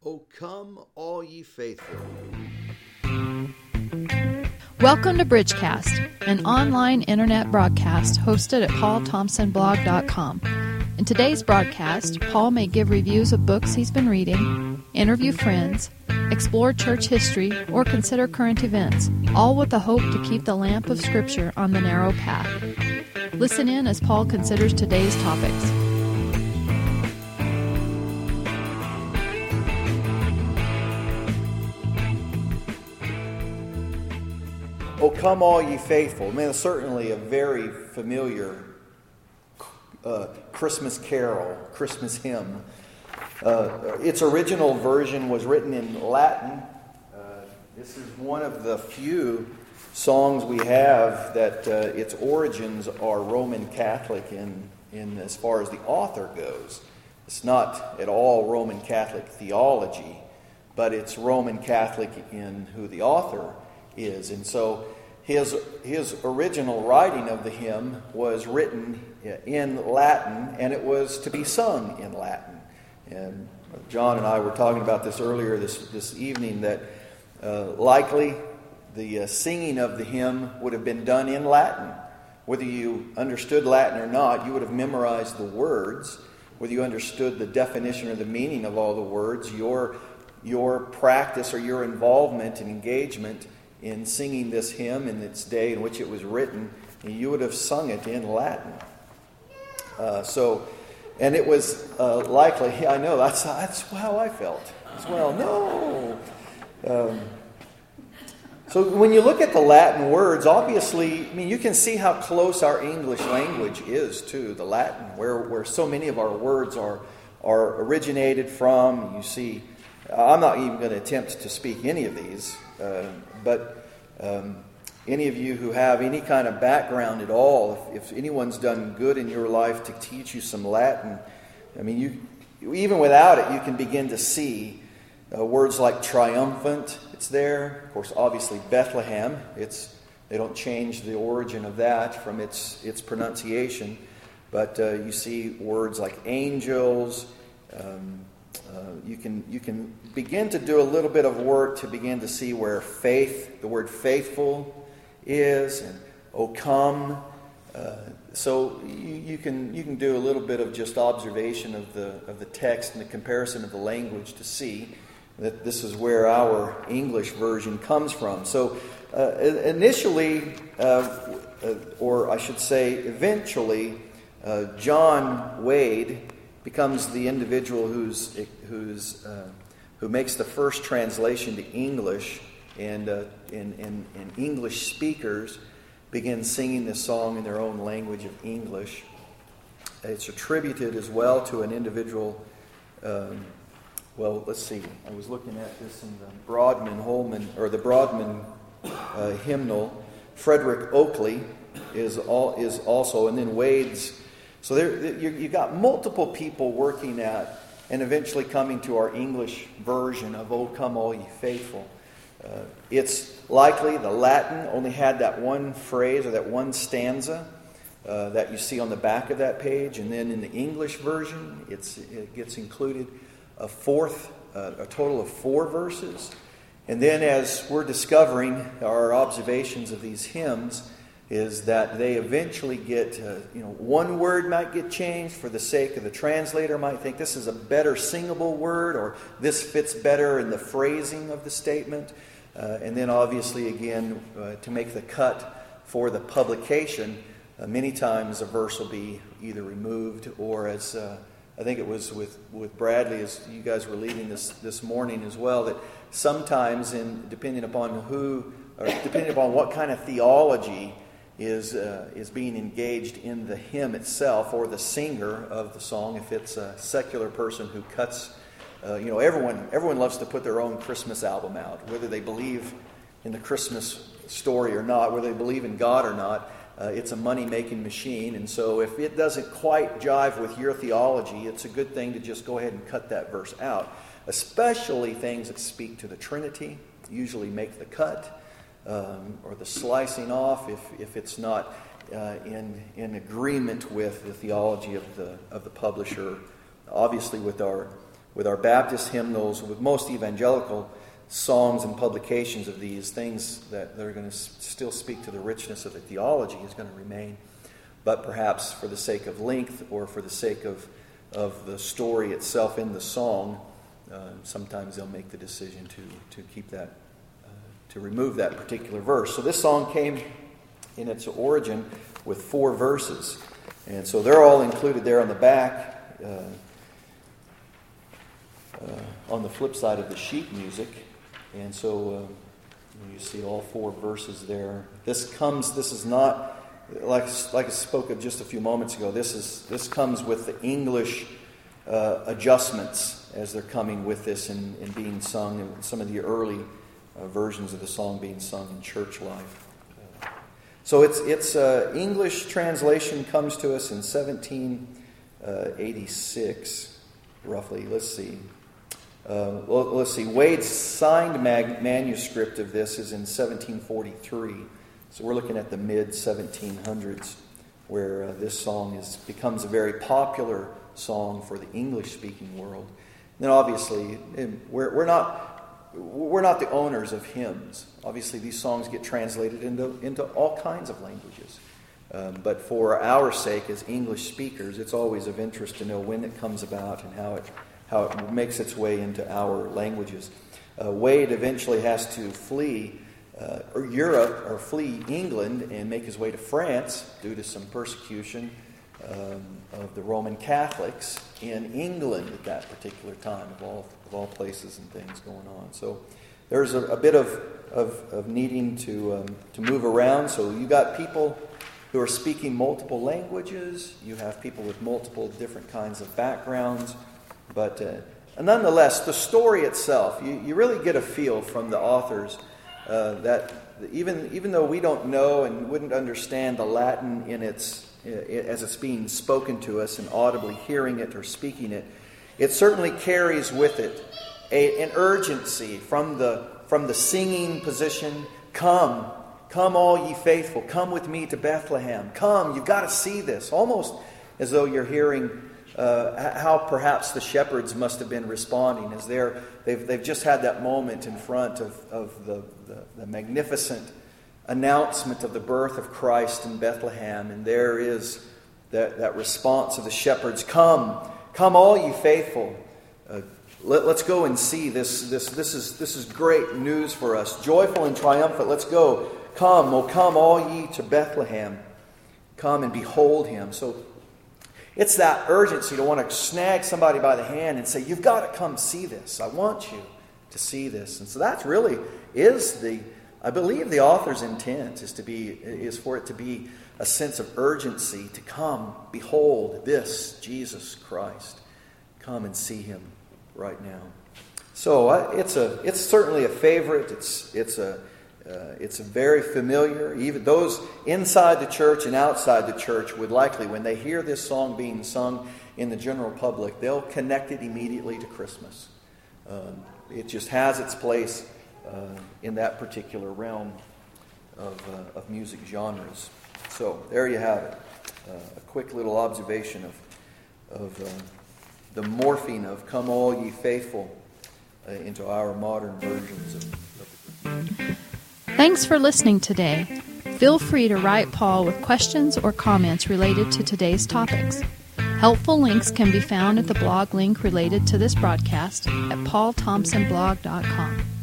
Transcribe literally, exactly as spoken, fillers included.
O come, all ye faithful. Welcome to Bridgecast, an online internet broadcast hosted at paul thompson blog dot com. In today's broadcast, Paul may give reviews of books he's been reading, interview friends, explore church history, or consider current events, all with the hope to keep the lamp of Scripture on the narrow path. Listen in as Paul considers today's topics. O come, all ye faithful. I mean, it's certainly a very familiar uh, Christmas carol, Christmas hymn. Uh, its original version was written in Latin. Uh, this is one of the few songs we have that uh, its origins are Roman Catholic in, in as far as the author goes. It's not at all Roman Catholic theology, but it's Roman Catholic in who the author is. And so his his original writing of the hymn was written in Latin, and it was to be sung in Latin. And John and I were talking about this earlier this, this evening, that uh, likely the uh, singing of the hymn would have been done in Latin. Whether you understood Latin or not, you would have memorized the words. Whether you understood the definition or the meaning of all the words, your your practice or your involvement and engagement in singing this hymn in its day in which it was written, you would have sung it in Latin. Uh, so, and it was uh, likely, I know, that's, that's how I felt as well. No. Um, so when you look at the Latin words, obviously, I mean, you can see how close our English language is to the Latin, where, where so many of our words are, are originated from. You see, I'm not even going to attempt to speak any of these, uh, but um, any of you who have any kind of background at all, if, if anyone's done good in your life to teach you some Latin, I mean, you even without it, you can begin to see uh, words like triumphant. It's there. Of course, obviously Bethlehem. It's they don't change the origin of that from its its pronunciation, but uh, you see words like angels. Um, Uh, you can you can begin to do a little bit of work to begin to see where faith, the word faithful, is, and O come. Uh, so you, you can you can do a little bit of just observation of the of the text and the comparison of the language to see that this is where our English version comes from. So uh, initially, uh, or I should say, eventually, uh, John Wade becomes the individual who's who's uh, who makes the first translation to English, and uh, in, in, in English speakers begin singing this song in their own language of English. It's attributed as well to an individual. Um, well, let's see. I was looking at this in the Broadman Holman or the Broadman uh, hymnal. Frederick Oakley is all is also, and then Wade's. So there, you, you got multiple people working at and eventually coming to our English version of O Come All Ye Faithful. Uh, it's likely the Latin only had that one phrase or that one stanza uh, that you see on the back of that page. And then in the English version, it's, it gets included a fourth, uh, a total of four verses. And then as we're discovering our observations of these hymns, is that they eventually get, uh, you know, one word might get changed for the sake of the translator might think this is a better singable word, or this fits better in the phrasing of the statement. Uh, and then obviously again, uh, to make the cut for the publication, uh, many times a verse will be either removed or, as uh, I think it was with, with Bradley, as you guys were leading this, this morning as well, that sometimes, in depending upon who, or depending upon what kind of theology is uh, is being engaged in the hymn itself, or the singer of the song, if it's a secular person who cuts, uh, you know, everyone everyone loves to put their own Christmas album out, whether they believe in the Christmas story or not, whether they believe in God or not. Uh, it's a money-making machine, and so if it doesn't quite jive with your theology, it's a good thing to just go ahead and cut that verse out, especially things that speak to the Trinity, usually make the cut. Um, or the slicing off if, if it's not uh, in in agreement with the theology of the of the publisher. Obviously, with our with our Baptist hymnals, with most evangelical songs and publications of these things that, that are going to s- still speak to the richness of the theology is going to remain. But perhaps for the sake of length or for the sake of, of the story itself in the song, uh, sometimes they'll make the decision to, to keep that, uh, to remove that particular verse. So this song came in its origin with four verses. And so they're all included there on the back, uh, uh, on the flip side of the sheet music. And so uh, you see all four verses there. This comes, this is not, like, like I spoke of just a few moments ago, this is this comes with the English uh, adjustments as they're coming with this and, and being sung, and some of the early uh, versions of the song being sung in church life. Uh, so it's it's uh, English translation comes to us in seventeen eighty-six, roughly. Let's see. Uh, well, let's see. Wade's signed mag- manuscript of this is in seventeen forty-three. So we're looking at the mid seventeen hundreds, where uh, this song is becomes a very popular song for the English-speaking world. And then, obviously, we're we're not we're not the owners of hymns. Obviously, these songs get translated into into all kinds of languages. Um, but for our sake, as English speakers, it's always of interest to know when it comes about and how it. how it makes its way into our languages. Uh, Wade eventually has to flee uh, Europe or flee England and make his way to France due to some persecution um, of the Roman Catholics in England at that particular time, of all of all places and things going on. So there's a, a bit of, of, of needing to um, to move around. So you got people who are speaking multiple languages. You have people with multiple different kinds of backgrounds. But uh, nonetheless, the story itself, you, you really get a feel from the authors uh, that even even though we don't know and wouldn't understand the Latin in its as it's being spoken to us and audibly hearing it or speaking it, it certainly carries with it a, an urgency from the from the singing position. Come, come, all ye faithful, come with me to Bethlehem. Come, you've got to see this. Almost as though you're hearing. Uh, how perhaps the shepherds must have been responding as they're, they've, they've just had that moment in front of, of the, the, the magnificent announcement of the birth of Christ in Bethlehem. And there is that, that response of the shepherds, come, come all ye faithful. Uh, let, let's go and see this. This, this, is, this is great news for us. Joyful and triumphant, let's go. Come, oh come all ye to Bethlehem. Come and behold him. So it's that urgency to want to snag somebody by the hand and say, you've got to come see this. I want you to see this. And so that really is the, I believe the author's intent is to be, is for it to be a sense of urgency to come, behold this, Jesus Christ. Come and see him right now. So uh, it's a, it's certainly a favorite. It's, it's a, Uh, it's very familiar. Even those inside the church and outside the church would likely, when they hear this song being sung in the general public, they'll connect it immediately to Christmas. Um, it just has its place uh, in that particular realm of, uh, of music genres. So there you have it. Uh, a quick little observation of, of uh, the morphing of "Come all ye faithful" uh, into our modern versions of, of the Thanks for listening today. Feel free to write Paul with questions or comments related to today's topics. Helpful links can be found at the blog link related to this broadcast at paul thompson blog dot com.